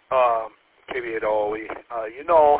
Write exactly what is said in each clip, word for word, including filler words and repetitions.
um, K B eight O E, uh, you know,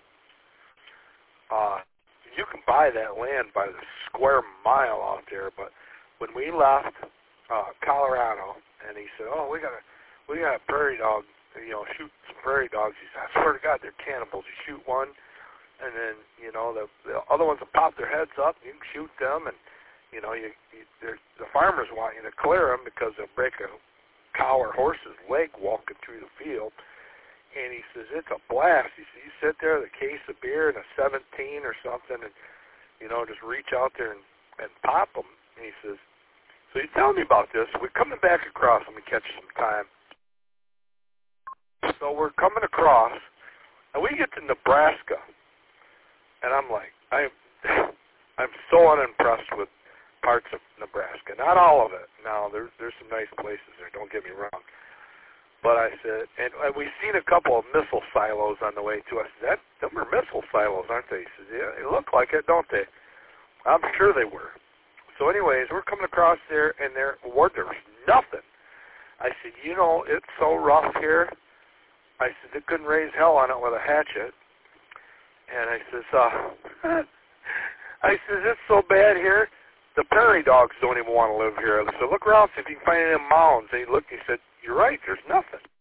uh, you can buy that land by the square mile out there, but when we left uh, Colorado, and he said, oh, we got a, we got a prairie dog, you know, shoot some prairie dogs. He said, I swear to God, they're cannibals. You shoot one, and then, you know, the, the other ones will pop their heads up, and you can shoot them, and, you know, you, you the farmers want you to clear them because they'll break a cow or horse's leg walking through the field. And he says, it's a blast. He says, you sit there with a case of beer and a seventeen or something and, you know, just reach out there and, and pop them. And he says, so he's telling me about this. We're coming back across. Let me catch some time. So we're coming across, and we get to Nebraska. And I'm like, I, I'm so unimpressed with parts of Nebraska. Not all of it. Now, there's, there's some nice places there. Don't get me wrong. But I said, and, and we've seen a couple of missile silos on the way to us. That, them are missile silos, aren't they? He says, yeah, they look like it, don't they? I'm sure they were. So anyways, we're coming across there, and there, there was nothing. I said, you know, it's so rough here. I said, they couldn't raise hell on it with a hatchet. And I says, uh, I says, it's so bad here, the prairie dogs don't even want to live here. I said, look around, see if you can find any mounds. And he looked, he said, you're right, there's nothing.